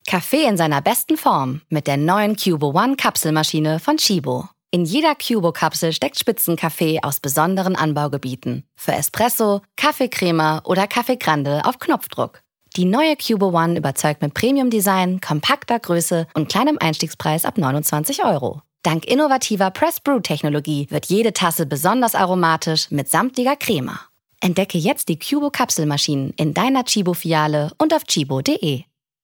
Kaffee in seiner besten Form mit der neuen Cubo One Kapselmaschine von Chibo. In jeder Cubo-Kapsel steckt Spitzenkaffee aus besonderen Anbaugebieten. Für Espresso, Kaffeecrema oder Kaffee Grande auf Knopfdruck. Die neue Cubo One überzeugt mit Premium-Design, kompakter Größe und kleinem Einstiegspreis ab 29 €. Dank innovativer Press-Brew-Technologie wird jede Tasse besonders aromatisch mit samtlicher Crema. Entdecke jetzt die Cubo-Kapselmaschinen in deiner Chibo-Filiale und auf chibo.de.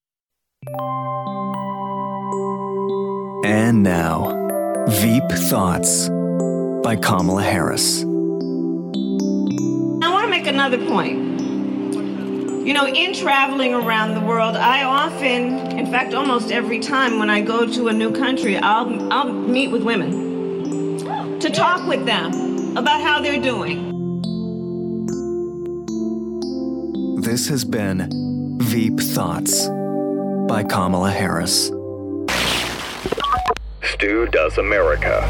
And now, Veep Thoughts by Kamala Harris. I want to make another point. You know, in traveling around the world, I often, in fact, almost every time when I go to a new country, I'll meet with women to talk with them about how they're doing. This has been Veep Thoughts by Kamala Harris. Stu Does America.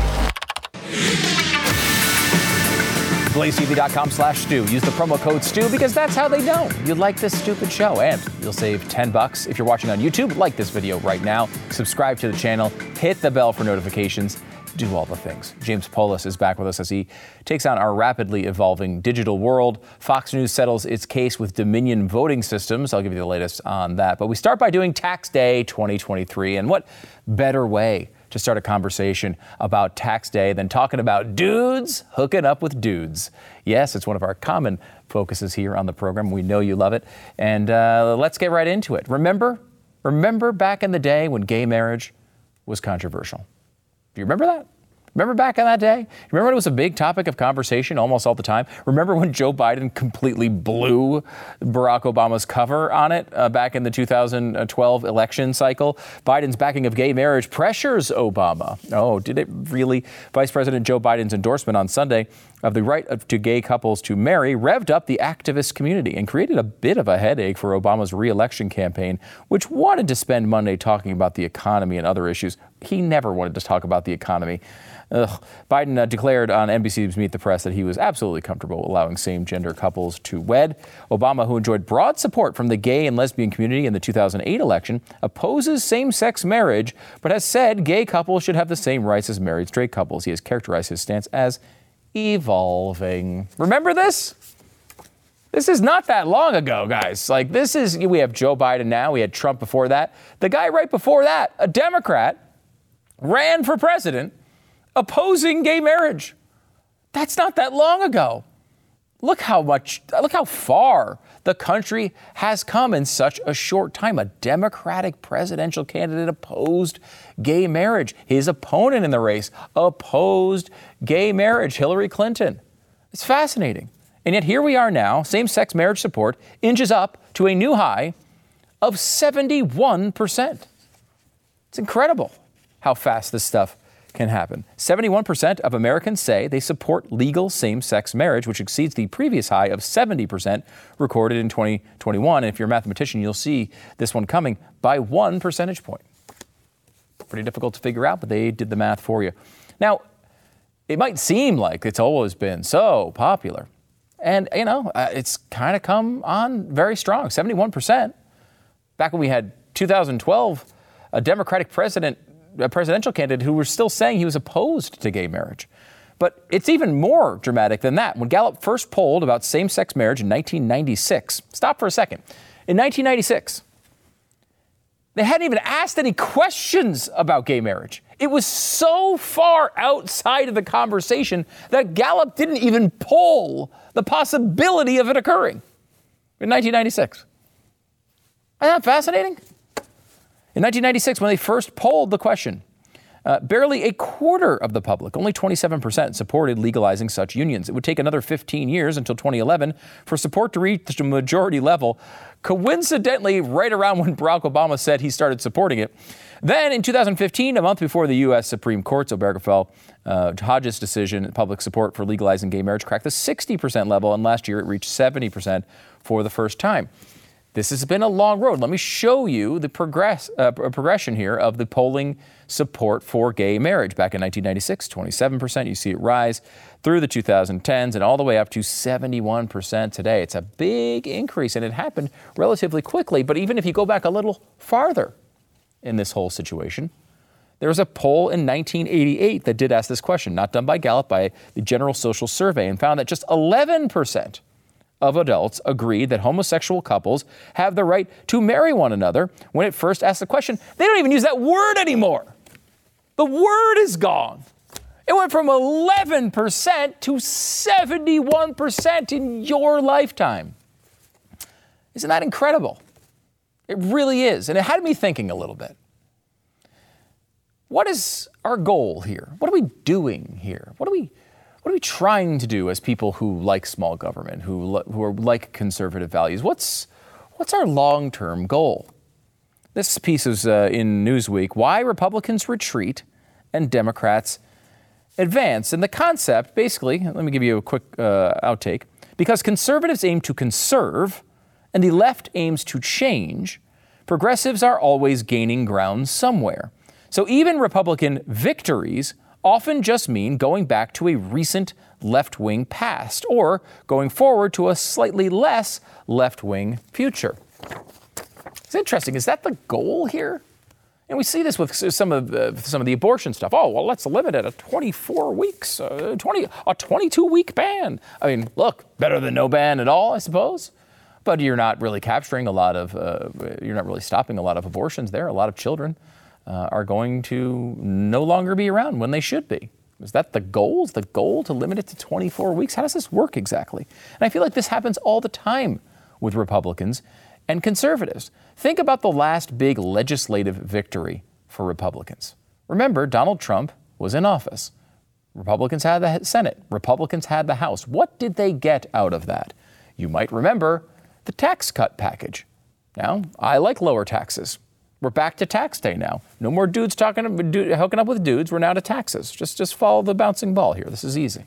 BlazeTV.com/Stu. Use the promo code Stu because that's how they know you like this stupid show. And you'll save $10 if you're watching on YouTube. Like this video right now. Subscribe to the channel. Hit the bell for notifications. Do all the things. James Polis is back with us as he takes on our rapidly evolving digital world. Fox News settles its case with Dominion voting systems. I'll give you the latest on that. But we start by doing Tax Day 2023. And what better way to start a conversation about Tax Day than talking about dudes hooking up with dudes? Yes, it's one of our common focuses here on the program. We know you love it. And let's get right into it. Remember back in the day when gay marriage was controversial? Do you remember that? Remember back in that day? Remember when it was a big topic of conversation almost all the time? Remember when Joe Biden completely blew Barack Obama's cover on it back in the 2012 election cycle? Biden's backing of gay marriage pressures Obama. Oh, did it really? Vice President Joe Biden's endorsement on Sunday of the right to gay couples to marry revved up the activist community and created a bit of a headache for Obama's re-election campaign, which wanted to spend Monday talking about the economy and other issues. He never wanted to talk about the economy. Biden declared on NBC's Meet the Press that he was absolutely comfortable allowing same-gender couples to wed. Obama, who enjoyed broad support from the gay and lesbian community in the 2008 election, opposes same-sex marriage, but has said gay couples should have the same rights as married straight couples. He has characterized his stance as evolving. Remember this? This is not that long ago, guys. We have Joe Biden now. We had Trump before that. The guy right before that, a Democrat, ran for president opposing gay marriage. That's not that long ago. Look how far the country has come in such a short time. A Democratic presidential candidate opposed gay marriage. His opponent in the race opposed gay marriage, Hillary Clinton. It's fascinating. And yet here we are now, same-sex marriage support inches up to a new high of 71%. It's incredible how fast this stuff can happen. 71% of Americans say they support legal same-sex marriage, which exceeds the previous high of 70% recorded in 2021. And if you're a mathematician, you'll see this one coming by 1 percentage point. Pretty difficult to figure out, but they did the math for you. Now, it might seem like it's always been so popular. And, it's kind of come on very strong, 71%. Back when we had 2012, a Democratic presidential candidate who was still saying he was opposed to gay marriage. But it's even more dramatic than that. When Gallup first polled about same-sex marriage in 1996, stop for a second. In 1996, they hadn't even asked any questions about gay marriage. It was so far outside of the conversation that Gallup didn't even poll the possibility of it occurring in 1996. Isn't that fascinating? In 1996, when they first polled the question, barely a quarter of the public, only 27%, supported legalizing such unions. It would take another 15 years until 2011 for support to reach the majority level, coincidentally right around when Barack Obama said he started supporting it. Then in 2015, a month before the U.S. Supreme Court's Obergefell-Hodges decision, public support for legalizing gay marriage cracked the 60% level, and last year it reached 70% for the first time. This has been a long road. Let me show you the progression here of the polling support for gay marriage. Back in 1996, 27%. You see it rise through the 2010s and all the way up to 71% today. It's a big increase, and it happened relatively quickly. But even if you go back a little farther, in this whole situation. There was a poll in 1988 that did ask this question, not done by Gallup, by the General Social Survey, and found that just 11% of adults agreed that homosexual couples have the right to marry one another. When it first asked the question, they don't even use that word anymore. The word is gone. It went from 11% to 71% in your lifetime. Isn't that incredible? It really is. And it had me thinking a little bit. What is our goal here? What are we doing here? What are we trying to do as people who like small government, who like conservative values? What's our long-term goal? This piece is in Newsweek, Why Republicans Retreat and Democrats Advance. And the concept, basically, let me give you a quick outtake. Because conservatives aim to conserve and the left aims to change, progressives are always gaining ground somewhere. So even Republican victories often just mean going back to a recent left-wing past or going forward to a slightly less left-wing future. It's interesting. Is that the goal here? And we see this with some of the abortion stuff. Oh, well, let's limit it at 24 weeks, a 22-week ban. I mean, look, better than no ban at all, I suppose. But you're not really capturing you're not really stopping a lot of abortions there. A lot of children are going to no longer be around when they should be. Is that the goal? Is the goal to limit it to 24 weeks? How does this work exactly? And I feel like this happens all the time with Republicans and conservatives. Think about the last big legislative victory for Republicans. Remember, Donald Trump was in office. Republicans had the Senate. Republicans had the House. What did they get out of that? You might remember the tax cut package. Now, I like lower taxes. We're back to tax day now. No more dudes hooking up with dudes. We're now to taxes. Just follow the bouncing ball here. This is easy.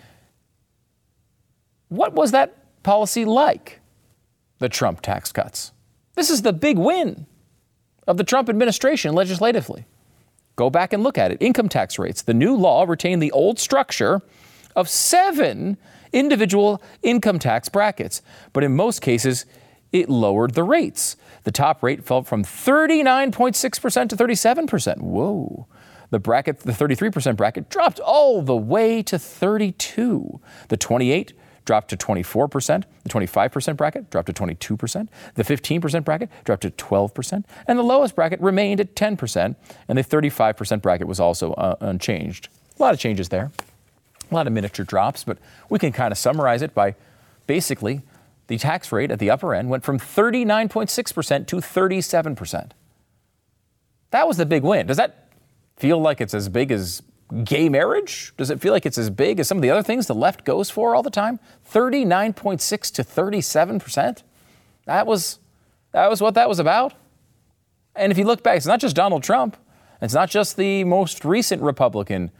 What was that policy like? The Trump tax cuts. This is the big win of the Trump administration legislatively. Go back and look at it. Income tax rates. The new law retained the old structure of 7 individual income tax brackets, but in most cases, it lowered the rates. The top rate fell from 39.6% to 37%. Whoa. The 33% bracket dropped all the way to 32%. The 28% dropped to 24%. The 25% bracket dropped to 22%. The 15% bracket dropped to 12%. And the lowest bracket remained at 10%. And the 35% bracket was also unchanged. A lot of changes there. A lot of miniature drops, but we can kind of summarize it by basically the tax rate at the upper end went from 39.6% to 37%. That was the big win. Does that feel like it's as big as gay marriage? Does it feel like it's as big as some of the other things the left goes for all the time? 39.6 to 37%? That was what that was about. And if you look back, it's not just Donald Trump. It's not just the most recent Republican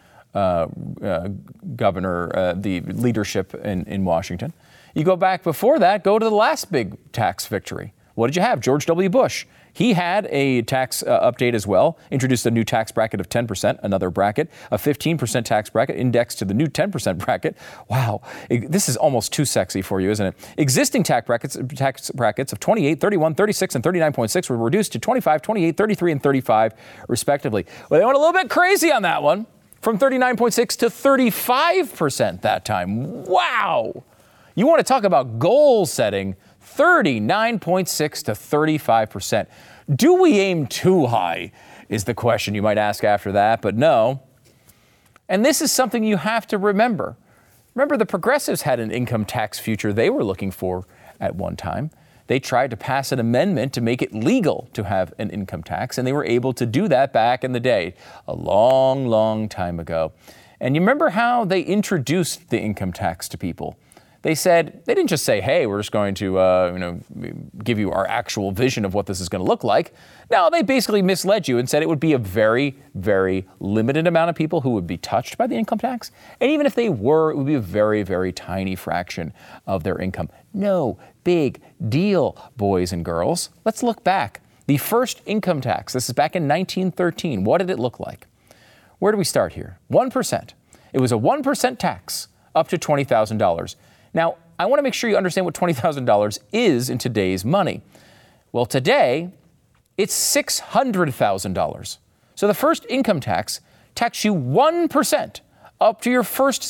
governor, the leadership in Washington. You go back before that, go to the last big tax victory. What did you have? George W. Bush. He had a tax update as well, introduced a new tax bracket of 10%, another bracket, a 15% tax bracket indexed to the new 10% bracket. Wow, this is almost too sexy for you, isn't it? Existing tax brackets of 28, 31, 36, and 39.6 were reduced to 25, 28, 33, and 35, respectively. Well, they went a little bit crazy on that one, from 39.6 to 35% that time. Wow. You want to talk about goal setting, 39.6 to 35%. Do we aim too high is the question you might ask after that, but no. And this is something you have to remember. Remember, the progressives had an income tax future they were looking for at one time. They tried to pass an amendment to make it legal to have an income tax, and they were able to do that back in the day, a long, long time ago. And you remember how they introduced the income tax to people? They didn't just say, hey, we're just going to give you our actual vision of what this is going to look like. No, they basically misled you and said it would be a very, very limited amount of people who would be touched by the income tax. And even if they were, it would be a very, very tiny fraction of their income. No big deal, boys and girls. Let's look back. The first income tax, this is back in 1913. What did it look like? Where do we start here? 1%. It was a 1% tax up to $20,000. Now, I want to make sure you understand what $20,000 is in today's money. Well, today, it's $600,000. So the first income tax tax you 1% up to your first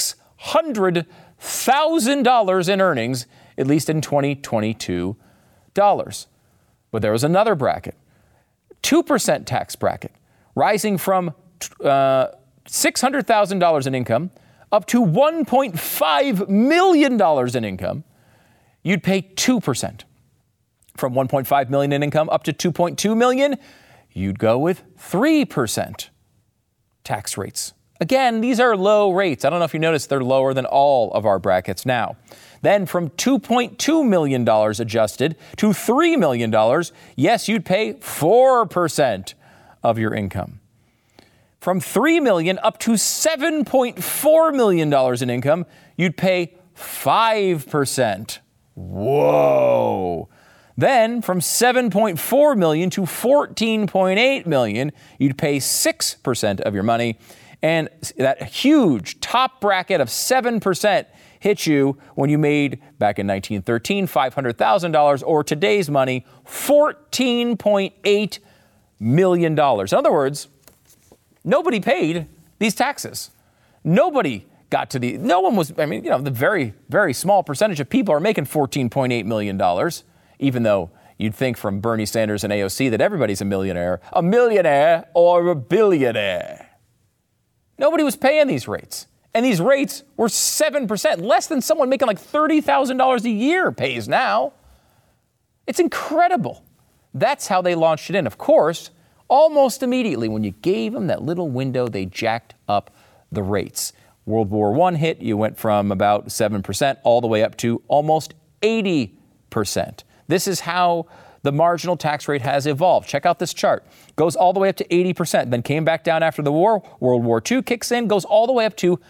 $600,000 in earnings, at least in 2022 dollars. But there was another bracket, 2% tax bracket, rising from $600,000 in income up to $1.5 million in income. You'd pay 2%. From $1.5 million in income up to $2.2 million, you'd go with 3% tax rates. Again, these are low rates. I don't know if you noticed, they're lower than all of our brackets now. Then from $2.2 million adjusted to $3 million, yes, you'd pay 4% of your income. From $3 million up to $7.4 million in income, you'd pay 5%. Whoa. Then from $7.4 million to $14.8 million, you'd pay 6% of your money. And that huge top bracket of 7% hit you when you made, back in 1913, $500,000, or today's money, $14.8 million. In other words, nobody paid these taxes. Nobody got to no one was, the very, very small percentage of people are making $14.8 million, even though you'd think from Bernie Sanders and AOC that everybody's a millionaire or a billionaire. Nobody was paying these rates. And these rates were 7%, less than someone making like $30,000 a year pays now. It's incredible. That's how they launched it in. Of course, almost immediately when you gave them that little window, they jacked up the rates. World War I hit, you went from about 7% all the way up to almost 80%. This is how the marginal tax rate has evolved. Check out this chart. Goes all the way up to 80%, then came back down after the war. World War II kicks in, goes all the way up to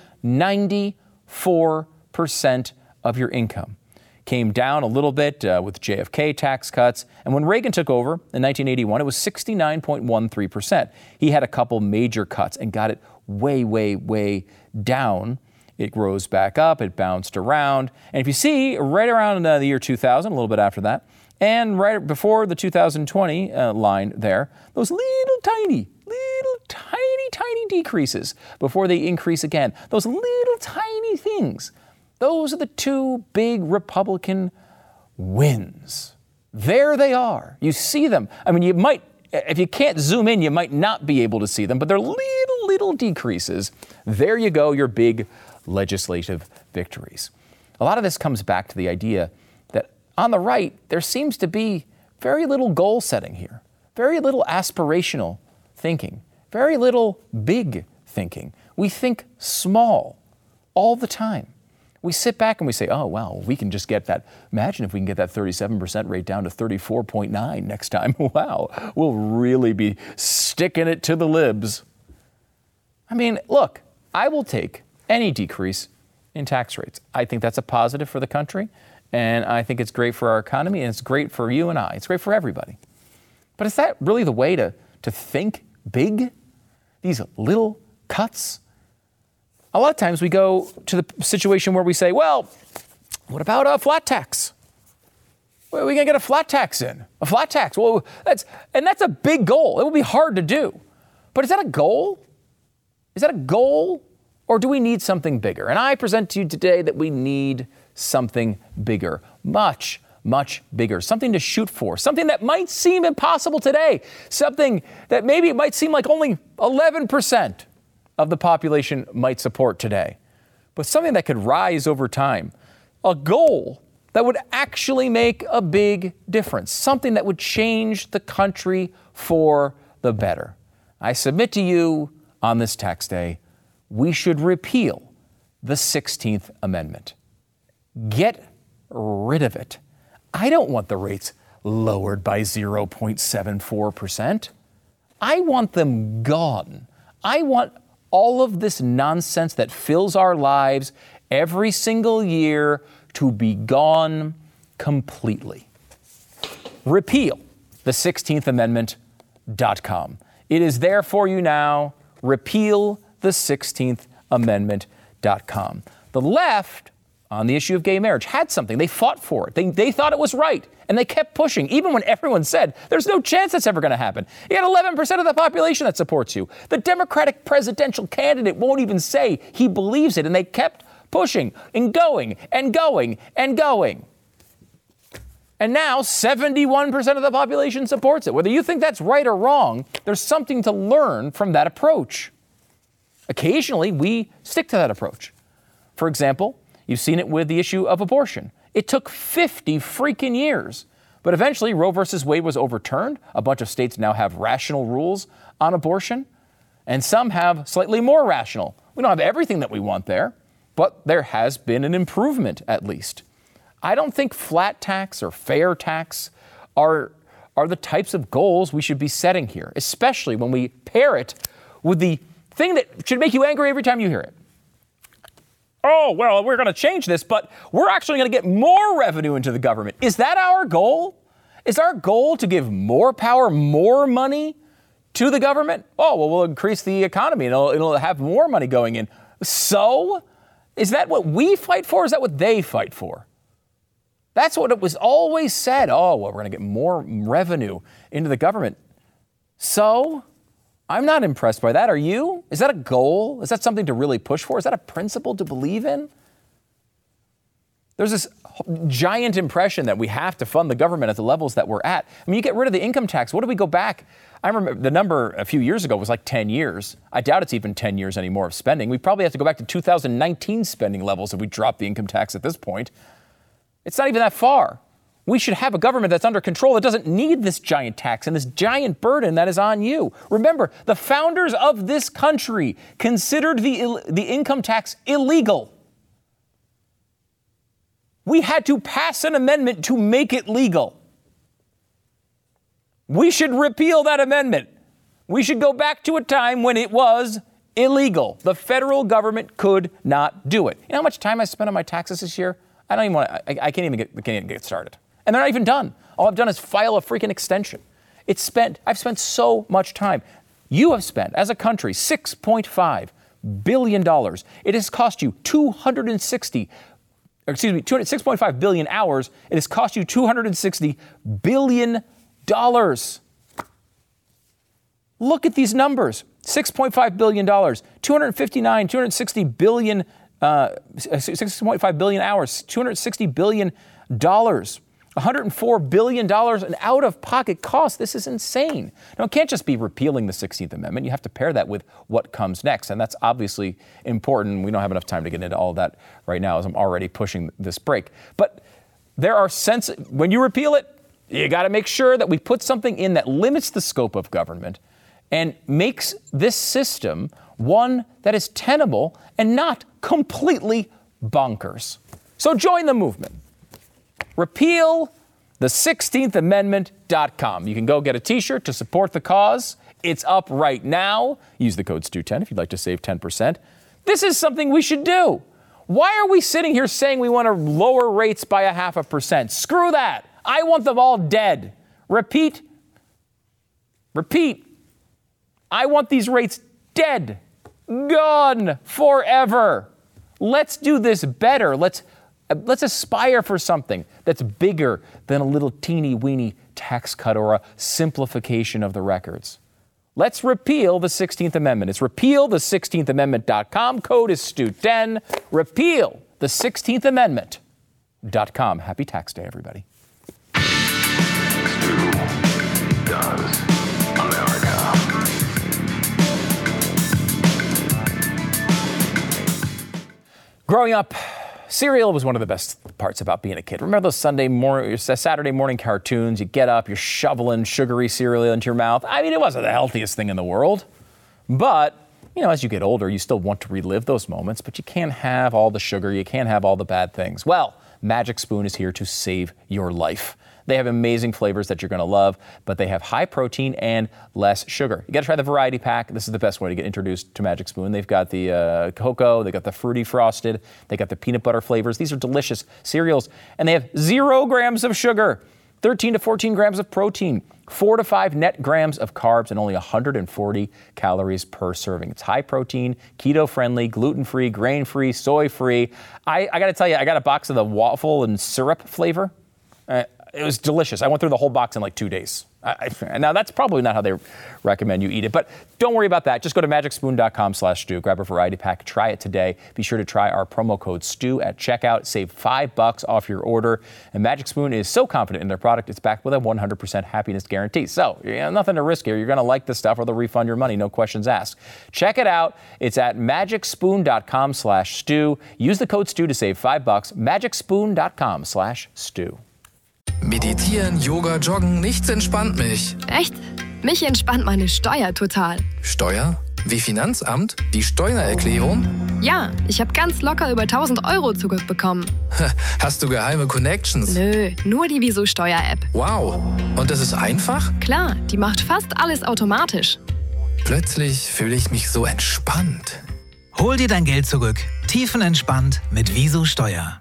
94% of your income. Came down a little bit with JFK tax cuts. And when Reagan took over in 1981, it was 69.13%. He had a couple major cuts and got it way, way, way down. It rose back up. It bounced around. And if you see, right around the year 2000, a little bit after that, and right before the 2020 line there, those little tiny decreases before they increase again. Those little tiny things. Those are the two big Republican wins. There they are. You see them. You might, if you can't zoom in, you might not be able to see them, but they're little decreases. There you go, your big legislative victories. A lot of this comes back to the idea that on the right, there seems to be very little goal setting here, very little aspirational thinking, very little big thinking. We think small all the time. We sit back and we say, oh, well, we can just get that. Imagine if we can get that 37% rate down to 34.9 next time. Wow, we'll really be sticking it to the libs. Look, I will take any decrease in tax rates. I think that's a positive for the country, and I think it's great for our economy, and it's great for you and I. It's great for everybody. But is that really the way to think big? These little cuts? A lot of times we go to the situation where we say, well, what about a flat tax? Where are we going to get a flat tax in? A flat tax? Well, that's a big goal. It will be hard to do. But is that a goal? Is that a goal? Or do we need something bigger? And I present to you today that we need something bigger, much, much bigger, something to shoot for, something that might seem impossible today, something that maybe it might seem like only 11% of the population might support today, but something that could rise over time, a goal that would actually make a big difference, something that would change the country for the better. I submit to you on this tax day, we should repeal the 16th Amendment. Get rid of it. I don't want the rates lowered by 0.74%. I want them gone. I want all of this nonsense that fills our lives every single year to be gone completely. Repeal the 16th Amendment.com. It is there for you now. Repeal the 16th Amendment.com. The left, on the issue of gay marriage had something. They fought for it. They thought it was right, and they kept pushing, even when everyone said there's no chance that's ever going to happen. You got 11% of the population that supports you. The Democratic presidential candidate won't even say he believes it, and they kept pushing and going and going and going. And now 71% of the population supports it. Whether you think that's right or wrong, there's something to learn from that approach. Occasionally, we stick to that approach. For example, you've seen it with the issue of abortion. It took 50 freaking years. But eventually, Roe versus Wade was overturned. A bunch of states now have rational rules on abortion. And some have slightly more rational. We don't have everything that we want there, but there has been an improvement at least. I don't think flat tax or fair tax are the types of goals we should be setting here, especially when we pair it with the thing that should make you angry every time you hear it. Oh, well, we're going to change this, but we're actually going to get more revenue into the government. Is that our goal? Is our goal to give more power, more money to the government? Oh, well, we'll increase the economy and it'll have more money going in. So, is that what we fight for? Or is that what they fight for? That's what it was always said. Oh, well, we're going to get more revenue into the government. So, I'm not impressed by that. Are you? Is that a goal? Is that something to really push for? Is that a principle to believe in? There's this giant impression that we have to fund the government at the levels that we're at. I mean, you get rid of the income tax. What do we go back? I remember the number a few years ago was like 10 years. I doubt it's even 10 years anymore of spending. We probably have to go back to 2019 spending levels if we drop the income tax at this point. It's not even that far. We should have a government that's under control that doesn't need this giant tax and this giant burden that is on you. Remember, the founders of this country considered the income tax illegal. We had to pass an amendment to make it legal. We should repeal that amendment. We should go back to a time when it was illegal. The federal government could not do it. You know how much time I spent on my taxes this year? I can't even get started. And they're not even done. All I've done is file a freaking extension. I've spent so much time. You have spent, as a country, $6.5 billion. It has cost you 6.5 billion hours. It has cost you $260 billion. Look at these numbers. $6.5 billion, 260 billion, 6.5 billion hours, $260 billion. $104 billion in out-of-pocket costs. This is insane. Now, it can't just be repealing the 16th Amendment. You have to pair that with what comes next, and that's obviously important. We don't have enough time to get into all of that right now, as I'm already pushing this break. But there are when you repeal it, you got to make sure that we put something in that limits the scope of government and makes this system one that is tenable and not completely bonkers. So join the movement. Repeal the 16th Amendment.com. You can go get a t-shirt to support the cause. It's up right now. Use the code STU10 if you'd like to save 10%. This is something we should do. Why are we sitting here saying we want to lower rates by 0.5%? Screw that. I want them all dead. Repeat. I want these rates dead. Gone forever. Let's do this better. Let's aspire for something that's bigger than a little teeny-weeny tax cut or a simplification of the records. Let's repeal the 16th Amendment. It's repealthe16thAmendment.com. Code is STU10. Repeal the 16th Amendment.com. Happy tax day, everybody. Stu does America. Growing up, cereal was one of the best parts about being a kid. Remember those Saturday morning cartoons? You get up, you're shoveling sugary cereal into your mouth. I mean, it wasn't the healthiest thing in the world. But, as you get older, you still want to relive those moments, but you can't have all the sugar. You can't have all the bad things. Well, Magic Spoon is here to save your life. They have amazing flavors that you're going to love, but they have high protein and less sugar. You got to try the variety pack. This is the best way to get introduced to Magic Spoon. They've got the cocoa, they got the fruity frosted, they got the peanut butter flavors. These are delicious cereals, and they have 0 grams of sugar. 13 to 14 grams of protein, 4 to 5 net grams of carbs, and only 140 calories per serving. It's high protein, keto-friendly, gluten-free, grain-free, soy-free. I got to tell you, I got a box of the waffle and syrup flavor. It was delicious. I went through the whole box in like 2 days. Now, that's probably not how they recommend you eat it, but don't worry about that. Just go to magicspoon.com/stew. Grab a variety pack. Try it today. Be sure to try our promo code STEW at checkout. Save $5 off your order. And Magic Spoon is so confident in their product, it's backed with a 100% happiness guarantee. So, nothing to risk here. You're going to like the stuff or they'll refund your money. No questions asked. Check it out. It's at magicspoon.com/stew. Use the code STEW to save $5. magicspoon.com/stew. Meditieren, Yoga, Joggen, nichts entspannt mich. Echt? Mich entspannt meine Steuer total. Steuer? Wie Finanzamt? Die Steuererklärung? Ja, ich habe ganz locker über 1.000 Euro zurückbekommen. Hast du geheime Connections? Nö, nur die Wieso Steuer-App. Wow. Und das ist einfach? Klar, die macht fast alles automatisch. Plötzlich fühle ich mich so entspannt. Hol dir dein Geld zurück. Tiefenentspannt mit Wieso Steuer.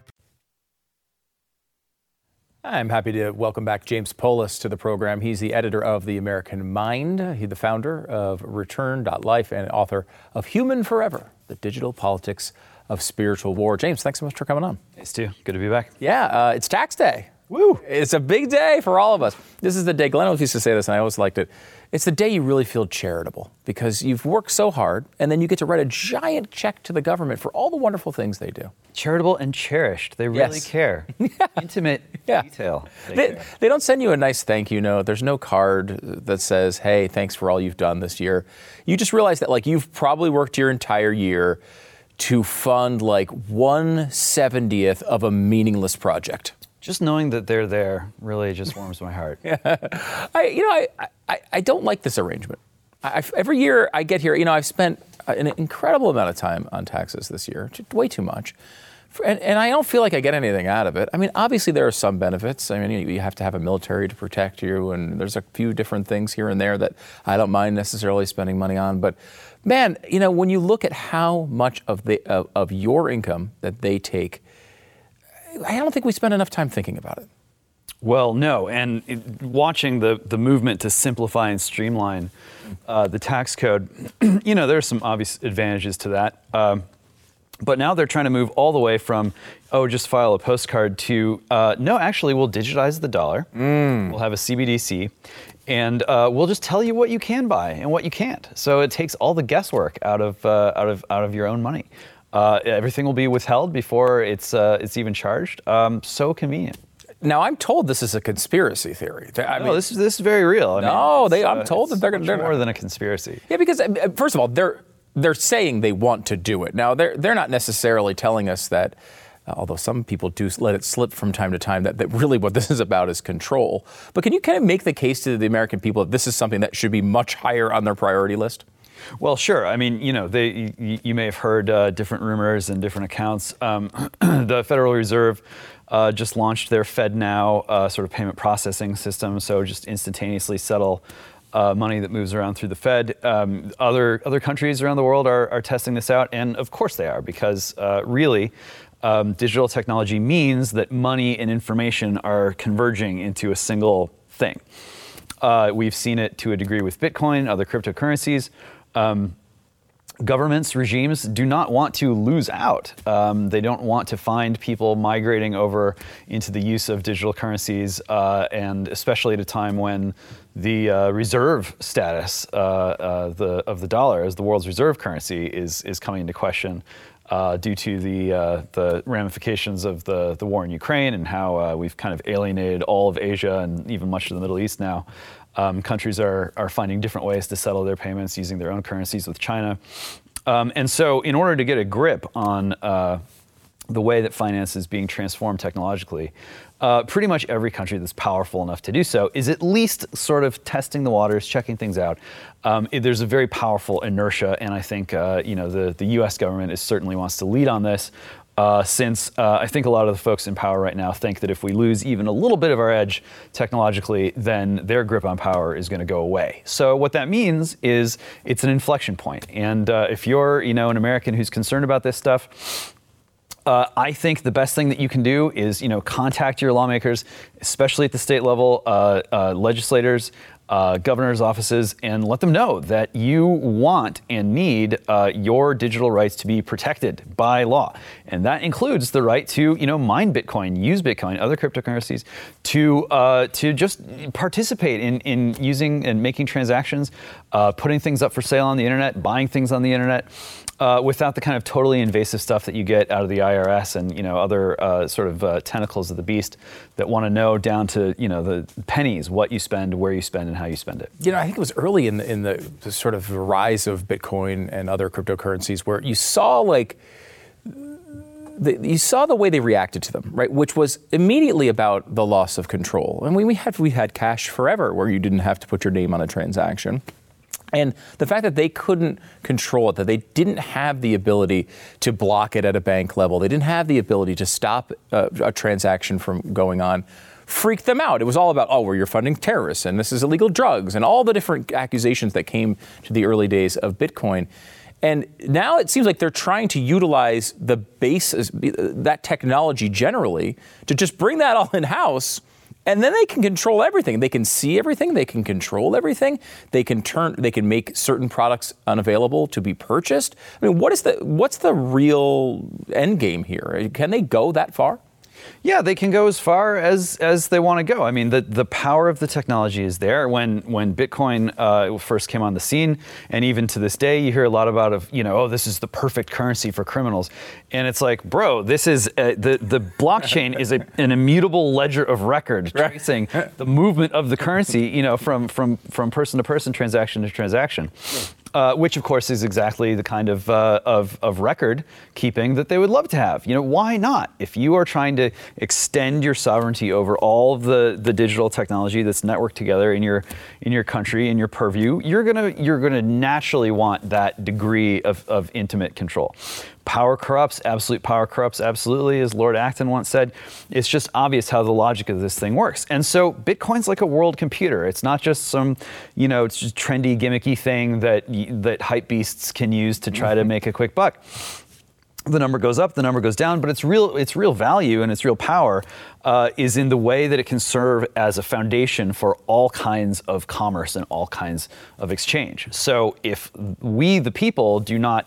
I'm happy to welcome back James Polis to the program. He's the editor of The American Mind. He's the founder of Return.life and author of Human Forever, The Digital Politics of Spiritual War. James, thanks so much for coming on. Hey, Stu. Good to be back. Yeah, it's tax day. Woo! It's a big day for all of us. This is the day, Glenn always used to say this, and I always liked it. It's the day you really feel charitable because you've worked so hard, and then you get to write a giant check to the government for all the wonderful things they do. Charitable and cherished. They really care. Intimate detail. They don't send you a nice thank you note. There's no card that says, hey, thanks for all you've done this year. You just realize that, like, you've probably worked your entire year to fund, like, 1/70th of a meaningless project. Just knowing that they're there really just warms my heart. I don't like this arrangement. Every year I get here, I've spent an incredible amount of time on taxes this year, way too much. And I don't feel like I get anything out of it. I mean, obviously there are some benefits. I mean, you have to have a military to protect you, and there's a few different things here and there that I don't mind necessarily spending money on. But man, when you look at how much of your income that they take, I don't think we spend enough time thinking about it. Well, no, and watching the movement to simplify and streamline the tax code, there's some obvious advantages to that. But now they're trying to move all the way from, just file a postcard to, no, actually, we'll digitize the dollar. We'll have a CBDC, and we'll just tell you what you can buy and what you can't. So it takes all the guesswork out of your own money. Everything will be withheld before it's even charged. So convenient. Now, I'm told this is a conspiracy theory. This is very real. I'm told that they're going to do more than a conspiracy. Yeah, because first of all, they're saying they want to do it. Now, they're not necessarily telling us that, although some people do let it slip from time to time, that really what this is about is control. But can you kind of make the case to the American people that this is something that should be much higher on their priority list? Well, sure. I mean, you may have heard different rumors and different accounts. The Federal Reserve just launched their FedNow sort of payment processing system, so just instantaneously settle money that moves around through the Fed. Other countries around the world are testing this out, and of course they are, because really, digital technology means that money and information are converging into a single thing. We've seen it to a degree with Bitcoin, other cryptocurrencies. Governments, regimes do not want to lose out. They don't want to find people migrating over into the use of digital currencies, and especially at a time when the reserve status of the dollar as the world's reserve currency is coming into question due to the ramifications of the war in Ukraine and how we've kind of alienated all of Asia and even much of the Middle East now. Countries are finding different ways to settle their payments using their own currencies with China. And so in order to get a grip on the way that finance is being transformed technologically, pretty much every country that's powerful enough to do so is at least sort of testing the waters, checking things out. There's a very powerful inertia, and I think the U.S. government certainly wants to lead on this. Since I think a lot of the folks in power right now think that if we lose even a little bit of our edge technologically, then their grip on power is going to go away. So what that means is it's an inflection point. And if you're an American who's concerned about this stuff, I think the best thing that you can do is, contact your lawmakers, especially at the state level, legislators, governor's offices, and let them know that you want and need your digital rights to be protected by law. And that includes the right to, mine Bitcoin, use Bitcoin, other cryptocurrencies, to just participate in using and making transactions, putting things up for sale on the internet, buying things on the internet. Without the kind of totally invasive stuff that you get out of the IRS and other sort of tentacles of the beast that want to know down to the pennies what you spend, where you spend, and how you spend it. I think it was early in the sort of rise of Bitcoin and other cryptocurrencies where you saw you saw the way they reacted to them, right? Which was immediately about the loss of control. And we had cash forever where you didn't have to put your name on a transaction. And the fact that they couldn't control it, that they didn't have the ability to block it at a bank level, they didn't have the ability to stop a transaction from going on, freaked them out. It was all about, you're funding terrorists and this is illegal drugs and all the different accusations that came to the early days of Bitcoin. And now it seems like they're trying to utilize the basis, that technology generally, to just bring that all in-house. And then they can control everything. They can see everything. They can control everything. They can make certain products unavailable to be purchased. I mean, what's the real end game here? Can they go that far? Yeah, they can go as far as they want to go. I mean, the power of the technology is there. When Bitcoin first came on the scene, and even to this day, you hear a lot about this is the perfect currency for criminals. And it's like, bro, this is the blockchain is an immutable ledger of record tracing the movement of the currency, from person to person, transaction to transaction. Which, of course, is exactly the kind of record keeping that they would love to have. Why not? If you are trying to extend your sovereignty over all of the digital technology that's networked together in your country, in your purview, you're gonna naturally want that degree of intimate control. Power corrupts, absolute power corrupts, absolutely, as Lord Acton once said. It's just obvious how the logic of this thing works. And so Bitcoin's like a world computer. It's not just some, it's just trendy, gimmicky thing that hype beasts can use to try to make a quick buck. The number goes up, the number goes down, but its real value and its real power is in the way that it can serve as a foundation for all kinds of commerce and all kinds of exchange. So if we, the people, do not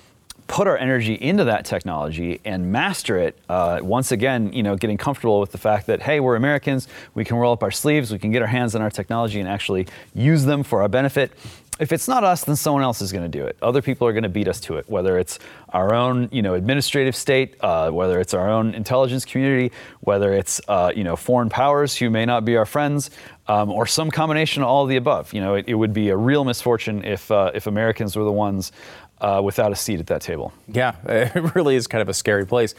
put our energy into that technology and master it, once again, getting comfortable with the fact that, hey, we're Americans, we can roll up our sleeves, we can get our hands on our technology and actually use them for our benefit. If it's not us, then someone else is going to do it. Other people are going to beat us to it, whether it's our own, administrative state, whether it's our own intelligence community, whether it's, foreign powers who may not be our friends, or some combination of all of the above. It would be a real misfortune if Americans were the ones without a seat at that table. Yeah, it really is kind of a scary place.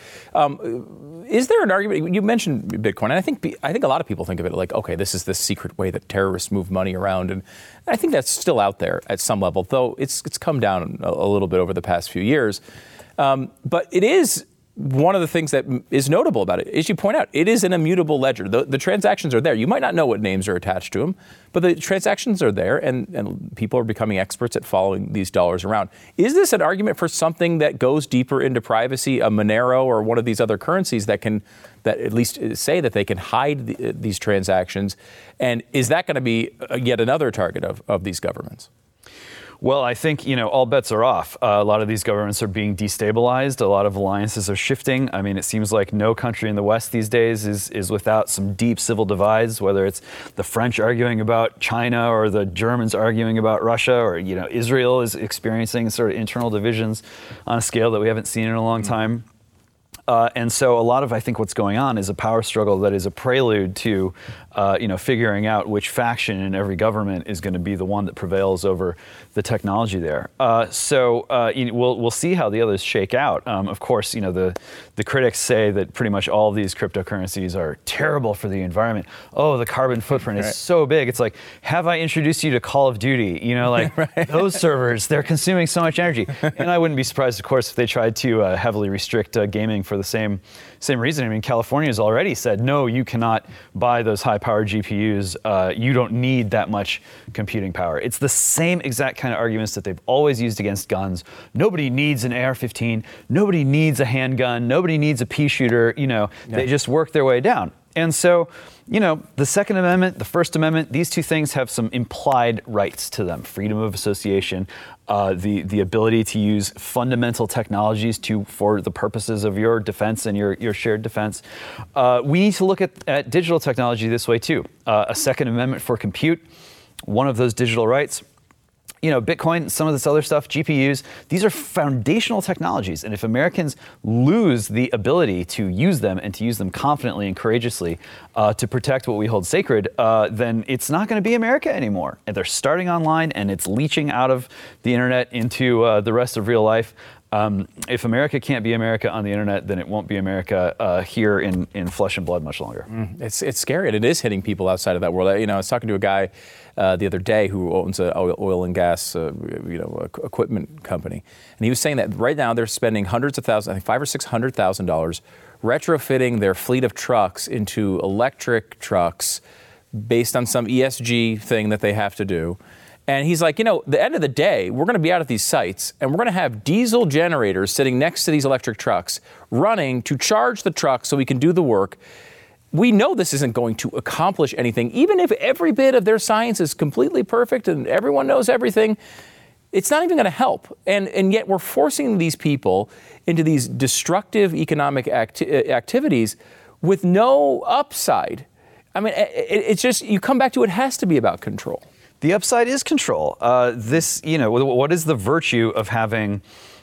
Is there an argument? You mentioned Bitcoin, and I think a lot of people think of it like, okay, this is the secret way that terrorists move money around, and I think that's still out there at some level, though it's come down a little bit over the past few years. But it is one of the things that is notable about it, as you point out, it is an immutable ledger. The transactions are there. You might not know what names are attached to them, but the transactions are there, and people are becoming experts at following these dollars around. Is this an argument for something that goes deeper into privacy, a Monero or one of these other currencies that at least say that they can hide these transactions? And is that going to be yet another target of these governments? Well, I think, all bets are off. A lot of these governments are being destabilized. A lot of alliances are shifting. I mean, it seems like no country in the West these days is without some deep civil divides, whether it's the French arguing about China or the Germans arguing about Russia, or, Israel is experiencing sort of internal divisions on a scale that we haven't seen in a long time. And so a lot of, I think, what's going on is a power struggle that is a prelude to, figuring out which faction in every government is going to be the one that prevails over the technology there. We'll see how the others shake out. Of course, the critics say that pretty much all of these cryptocurrencies are terrible for the environment. Oh, the carbon footprint is so big. It's like, have I introduced you to Call of Duty? Those servers, they're consuming so much energy. And I wouldn't be surprised, of course, if they tried to heavily restrict gaming for the same same reason. I mean, California has already said, no, you cannot buy those high-powered GPUs. You don't need that much computing power. It's the same exact kind of arguments that they've always used against guns. Nobody needs an AR-15. Nobody needs a handgun. Nobody needs a pea shooter. They just work their way down. And so, the Second Amendment, the First Amendment, these two things have some implied rights to them. Freedom of association, the ability to use fundamental technologies for the purposes of your defense and your shared defense. We need to look at digital technology this way too. A Second Amendment for compute, one of those digital rights. Bitcoin, some of this other stuff, GPUs, these are foundational technologies. And if Americans lose the ability to use them and to use them confidently and courageously to protect what we hold sacred, then it's not going to be America anymore. And they're starting online and it's leaching out of the internet into the rest of real life. If America can't be America on the internet, then it won't be America here in flesh and blood much longer. It's scary, and it is hitting people outside of that world. I was talking to a guy the other day who owns an oil and gas equipment company, and he was saying that right now they're spending hundreds of thousands, I think $500,000 or $600,000, retrofitting their fleet of trucks into electric trucks based on some ESG thing that they have to do. And he's like, the end of the day, we're going to be out at these sites and we're going to have diesel generators sitting next to these electric trucks running to charge the truck so we can do the work. We know this isn't going to accomplish anything. Even if every bit of their science is completely perfect and everyone knows everything, it's not even going to help. And yet we're forcing these people into these destructive economic activities with no upside. I mean, it's just, you come back to it has to be about control. The upside is control. What is the virtue of having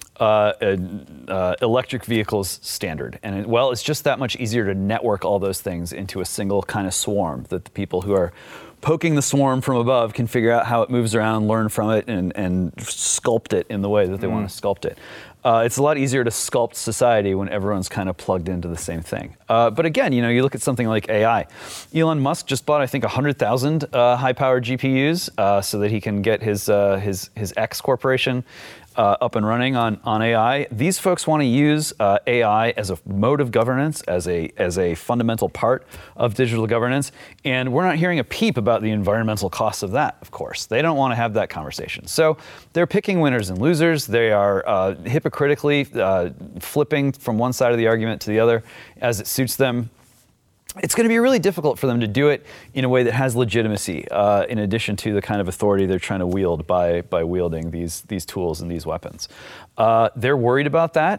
electric vehicles standard? And it's just that much easier to network all those things into a single kind of swarm that the people who are poking the swarm from above can figure out how it moves around, learn from it, and sculpt it in the way that they want to sculpt it. It's a lot easier to sculpt society when everyone's kind of plugged into the same thing. But again, you look at something like AI. Elon Musk just bought, I think, 100,000 high-powered GPUs so that he can get his X corporation up and running on AI. These folks want to use AI as a mode of governance, as a fundamental part of digital governance. And we're not hearing a peep about the environmental costs of that, of course. They don't want to have that conversation. So they're picking winners and losers. They are hypocritically flipping from one side of the argument to the other as it suits them. It's going to be really difficult for them to do it in a way that has legitimacy, in addition to the kind of authority they're trying to wield by wielding these tools and these weapons. They're worried about that.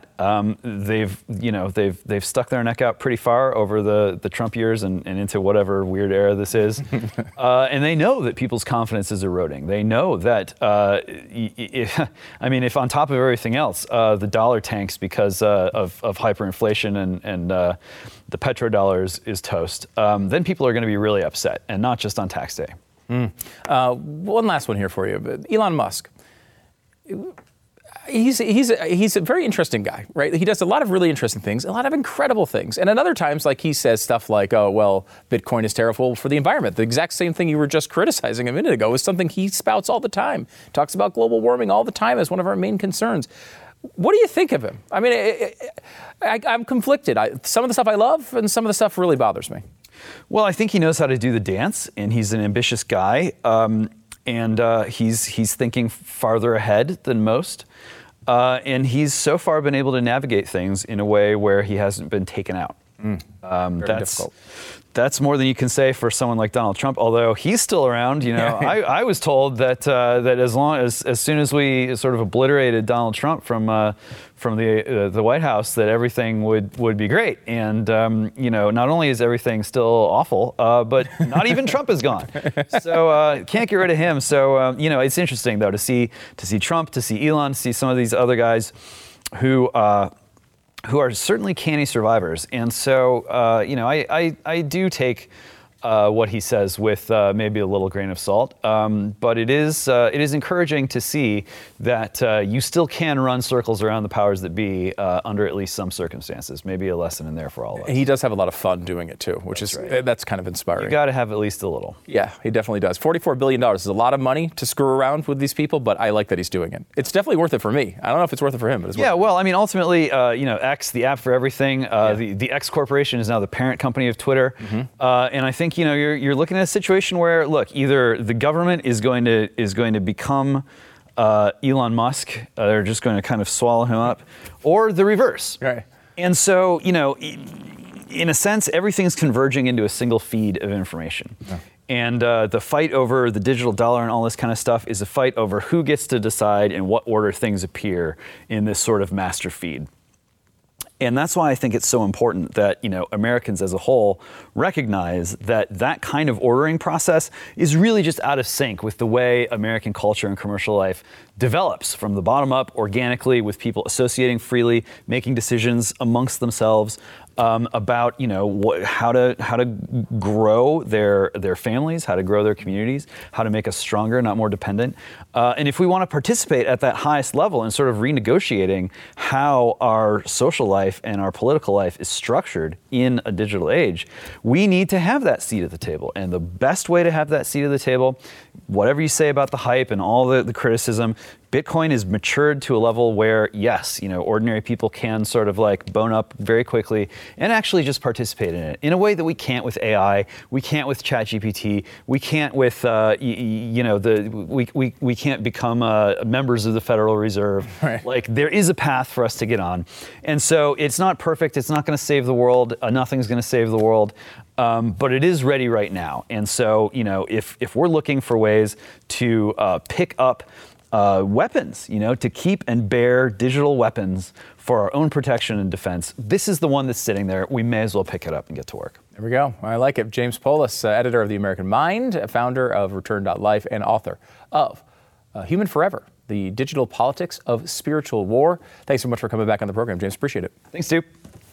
They've stuck their neck out pretty far over the Trump years and into whatever weird era this is, and they know that people's confidence is eroding. They know that if on top of everything else, the dollar tanks because of hyperinflation and the petrodollar is toast, then people are going to be really upset, and not just on tax day. One last one here for you. Elon Musk. He's a very interesting guy, right? He does a lot of really interesting things, a lot of incredible things. And at other times, like he says stuff like, oh, well, Bitcoin is terrible for the environment. The exact same thing you were just criticizing a minute ago is something he spouts all the time. Talks about global warming all the time as one of our main concerns. What do you think of him? I mean, I'm conflicted. Some of the stuff I love and some of the stuff really bothers me. Well, I think he knows how to do the dance, and he's an ambitious guy. And he's thinking farther ahead than most. And he's so far been able to navigate things in a way where he hasn't been taken out. Very difficult. That's more than you can say for someone like Donald Trump, although he's still around. I was told that as soon as we sort of obliterated Donald Trump from the White House, that everything would be great. And not only is everything still awful, but not even Trump is gone. So can't get rid of him. So it's interesting though to see Trump, to see Elon, to see some of these other guys who are certainly canny survivors. And so, I do take what he says with maybe a little grain of salt. But it is encouraging to see that you still can run circles around the powers that be under at least some circumstances. Maybe a lesson in there for all of us. He does have a lot of fun doing it too, which that's kind of inspiring. You got to have at least a little. Yeah, he definitely does. $44 billion is a lot of money to screw around with these people, but I like that he's doing it. It's definitely worth it for me. I don't know if it's worth it for him, but it's worth it. Yeah, well, I mean, ultimately, X, the app for everything, the X Corporation is now the parent company of Twitter, and I think you're looking at a situation where, look, either the government is going to become Elon Musk, they're just going to kind of swallow him up, or the reverse. Right. And so, in a sense, everything's converging into a single feed of information. Yeah. And the fight over the digital dollar and all this kind of stuff is a fight over who gets to decide in what order things appear in this sort of master feed. And that's why I think it's so important that, Americans as a whole recognize that that kind of ordering process is really just out of sync with the way American culture and commercial life develops from the bottom up organically, with people associating freely, making decisions amongst themselves about how to grow their families, how to grow their communities, how to make us stronger, not more dependent. And if we want to participate at that highest level in sort of renegotiating how our social life and our political life is structured in a digital age, we need to have that seat at the table. And the best way to have that seat at the table, whatever you say about the hype and all the criticism, Bitcoin is matured to a level where, yes, ordinary people can sort of like bone up very quickly and actually just participate in it in a way that we can't with AI, we can't with ChatGPT, we can't with, we can't become members of the Federal Reserve. Right. Like, there is a path for us to get on. And so it's not perfect, it's not going to save the world, nothing's going to save the world. But it is ready right now. And so, if we're looking for ways to pick up weapons, to keep and bear digital weapons for our own protection and defense, this is the one that's sitting there. We may as well pick it up and get to work. There we go. I like it. James Poulos, editor of The American Mind, founder of Return.life, and author of Human Forever, The Digital Politics of Spiritual War. Thanks so much for coming back on the program, James. Appreciate it. Thanks, Stu.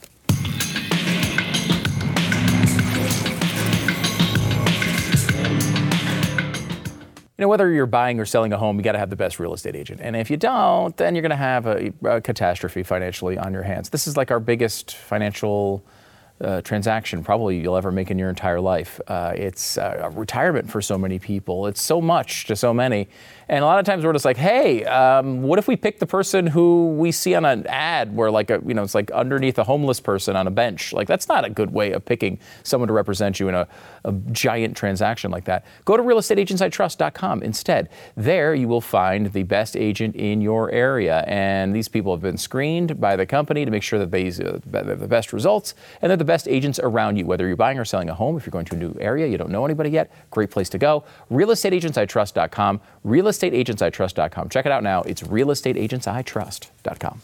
Whether you're buying or selling a home, you got to have the best real estate agent. And if you don't, then you're going to have a catastrophe financially on your hands. This is like our biggest financial transaction probably you'll ever make in your entire life. It's a retirement for so many people. It's so much to so many. And a lot of times we're just like, hey, what if we pick the person who we see on an ad where it's like underneath a homeless person on a bench? Like, that's not a good way of picking someone to represent you in a giant transaction like that. Go to realestateagentsitrust.com instead. There you will find the best agent in your area. And these people have been screened by the company to make sure that they have the best results. And they're the best agents around you, whether you're buying or selling a home. If you're going to a new area, you don't know anybody yet, great place to go. realestateagentsitrust.com. realestateagentsitrust.com. Check it out now. It's realestateagentsitrust.com.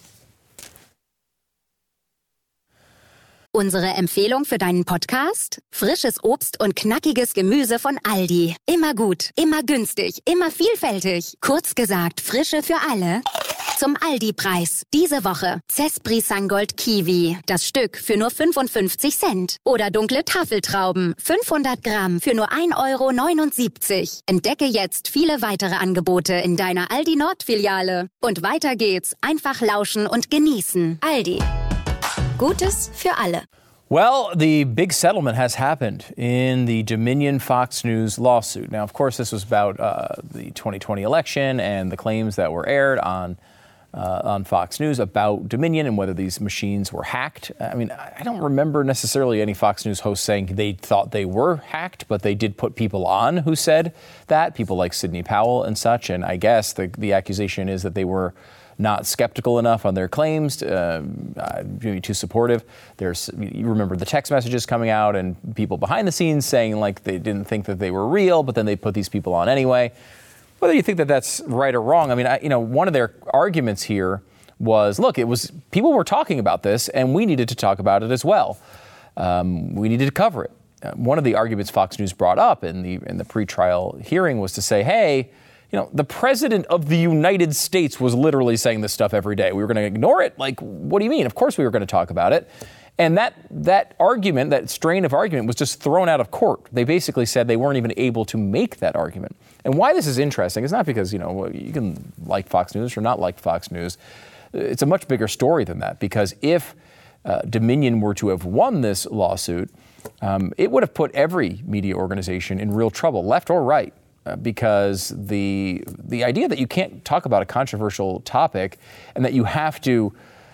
Unsere Empfehlung für deinen Podcast? Frisches Obst und knackiges Gemüse von Aldi. Immer gut, immer günstig, immer vielfältig. Kurz gesagt, Frische für alle. Zum Aldi-Preis. Diese Woche Cespri Sangold Kiwi. Das Stück für nur 55 Cent. Oder dunkle Tafeltrauben. 500 Gramm für nur 1,79 €. Entdecke jetzt viele weitere Angebote in deiner Aldi Nord-Filiale. Und weiter geht's. Einfach lauschen und genießen. Aldi. Gutes für alle. Well, the big settlement has happened in the Dominion Fox News lawsuit. Now, of course, this was about the 2020 election and the claims that were aired on Fox News about Dominion and whether these machines were hacked. I mean, I don't remember necessarily any Fox News hosts saying they thought they were hacked, but they did put people on who said that, people like Sidney Powell and such. And I guess the accusation is that they were not skeptical enough on their claims, too supportive. You remember the text messages coming out and people behind the scenes saying like they didn't think that they were real, but then they put these people on anyway. Whether you think that that's right or wrong, I mean, one of their arguments here was, look, people were talking about this and we needed to talk about it as well. We needed to cover it. One of the arguments Fox News brought up in the pretrial hearing was to say, hey, the president of the United States was literally saying this stuff every day. We were going to ignore it? Like, what do you mean? Of course we were going to talk about it. And that argument, that strain of argument, was just thrown out of court. They basically said they weren't even able to make that argument. And why this is interesting is not because, you can like Fox News or not like Fox News. It's a much bigger story than that, because if Dominion were to have won this lawsuit, it would have put every media organization in real trouble, left or right, because the idea that you can't talk about a controversial topic and that you have to,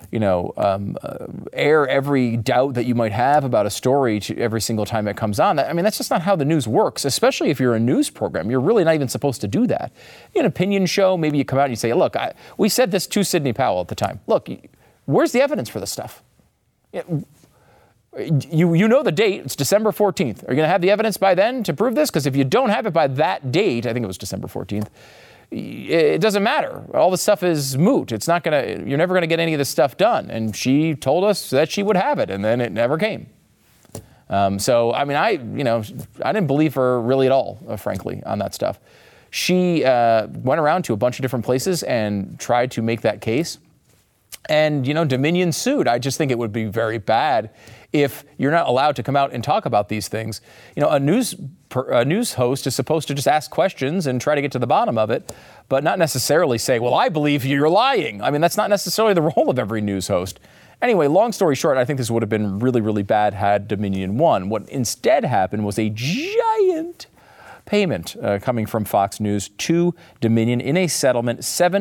air every doubt that you might have about a story every single time it comes on. That's just not how the news works, especially if you're a news program. You're really not even supposed to do that. An opinion show, maybe you come out and you say, look, we said this to Sidney Powell at the time. Look, where's the evidence for this stuff? You know the date. It's December 14th. Are you going to have the evidence by then to prove this? Because if you don't have it by that date, I think it was December 14th, it doesn't matter. All this stuff is moot. You're never going to get any of this stuff done. And she told us that she would have it, and then it never came. I didn't believe her really at all, frankly, on that stuff. She went around to a bunch of different places and tried to make that case. And, Dominion sued. I just think it would be very bad if you're not allowed to come out and talk about these things. A news host is supposed to just ask questions and try to get to the bottom of it, but not necessarily say, well, I believe you're lying. That's not necessarily the role of every news host. Anyway, long story short, I think this would have been really, really bad had Dominion won. What instead happened was a giant payment coming from Fox News to Dominion in a settlement,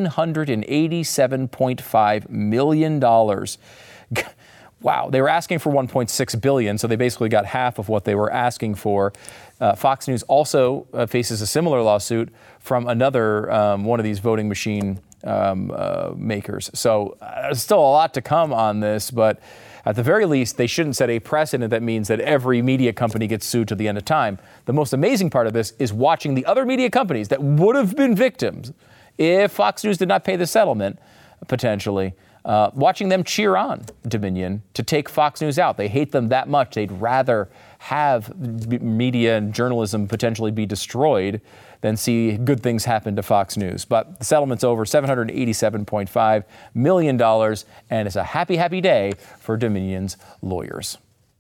$787.5 million. Wow, they were asking for $1.6 billion, so they basically got half of what they were asking for. Fox News also faces a similar lawsuit from another one of these voting machine makers. So there's still a lot to come on this, but at the very least, they shouldn't set a precedent that means that every media company gets sued to the end of time. The most amazing part of this is watching the other media companies that would have been victims if Fox News did not pay the settlement, potentially, watching them cheer on Dominion to take Fox News out. They hate them that much. They'd rather have media and journalism potentially be destroyed than see good things happen to Fox News. But the settlement's over, $787.5 million, and it's a happy, happy day for Dominion's lawyers.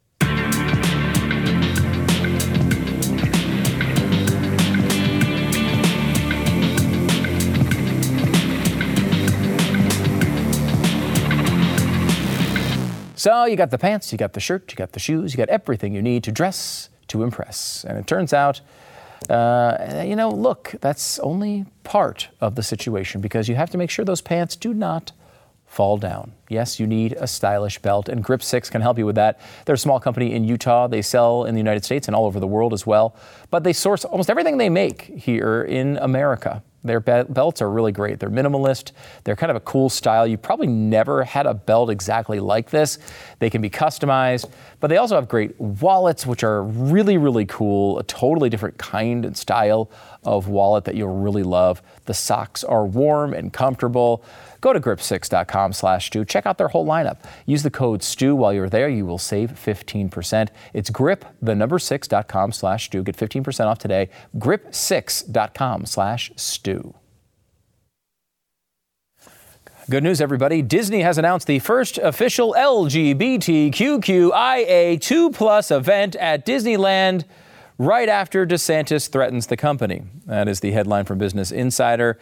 So you got the pants, you got the shirt, you got the shoes, you got everything you need to dress to impress. And it turns out, look, that's only part of the situation, because you have to make sure those pants do not fall down. Yes, you need a stylish belt, and Grip 6 can help you with that. They're a small company in Utah. They sell in the United States and all over the world as well. But they source almost everything they make here in America. Their belts are really great. They're minimalist. They're kind of a cool style. You probably never had a belt exactly like this. They can be customized, but they also have great wallets, which are really, really cool. A totally different kind and style of wallet that you'll really love. The socks are warm and comfortable. Go to grip6.com/Stu. Check out their whole lineup. Use the code STU while you're there. You will save 15%. It's grip6.com/Stu. Get 15% off today. grip6.com/Stu. Good news, everybody. Disney has announced the first official LGBTQIA2+ event at Disneyland right after DeSantis threatens the company. That is the headline from Business Insider.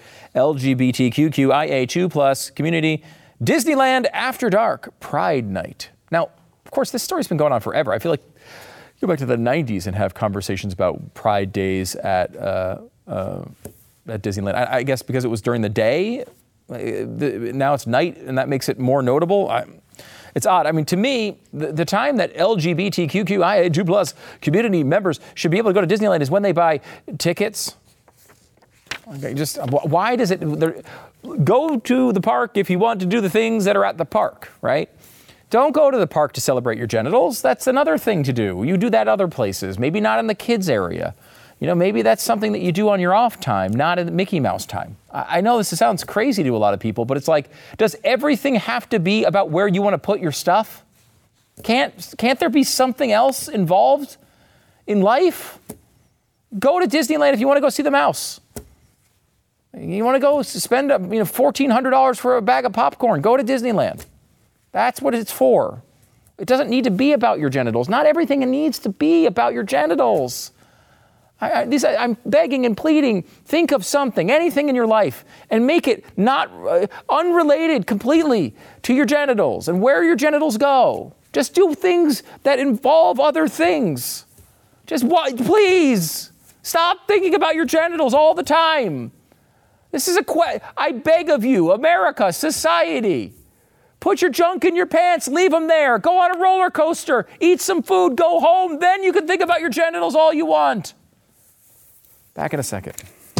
LGBTQIA2+ community, Disneyland After Dark Pride Night. Now, of course, this story's been going on forever. I feel like go back to the 90s and have conversations about Pride days at Disneyland. I guess because it was during the day. Now it's night, and that makes it more notable. It's odd. To me, the time that LGBTQIA2+ community members should be able to go to Disneyland is when they buy tickets. Okay, why does it go to the park if you want to do the things that are at the park, right? Don't go to the park to celebrate your genitals. That's another thing to do. You do that other places, maybe not in the kids area. Maybe that's something that you do on your off time, not in Mickey Mouse time. I know this sounds crazy to a lot of people, but it's like, does everything have to be about where you want to put your stuff? Can't there be something else involved in life? Go to Disneyland if you want to go see the mouse. You want to go spend $1,400 for a bag of popcorn. Go to Disneyland. That's what it's for. It doesn't need to be about your genitals. Not everything needs to be about your genitals. I'm begging and pleading. Think of something, anything in your life, and make it not unrelated completely to your genitals and where your genitals go. Just do things that involve other things. Please, stop thinking about your genitals all the time. This is I beg of you, America, society. Put your junk in your pants, leave them there. Go on a roller coaster, eat some food, go home. Then you can think about your genitals all you want. Back in a second.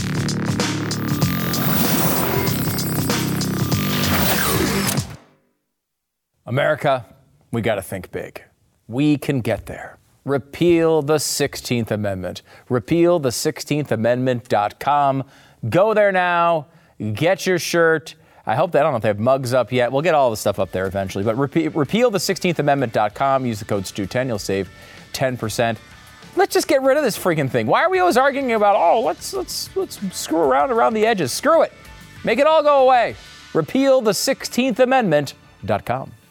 America, we got to think big. We can get there. Repeal the 16th Amendment. Repeal the 16th Amendment.com. Go there now. Get your shirt. I hope I don't know if they have mugs up yet. We'll get all the stuff up there eventually. But repeal the 16th Amendment.com. Use the code STU10. You'll save 10%. Let's just get rid of this freaking thing. Why are we always arguing about, let's screw around the edges? Screw it. Make it all go away. Repeal the 16th Amendment.com.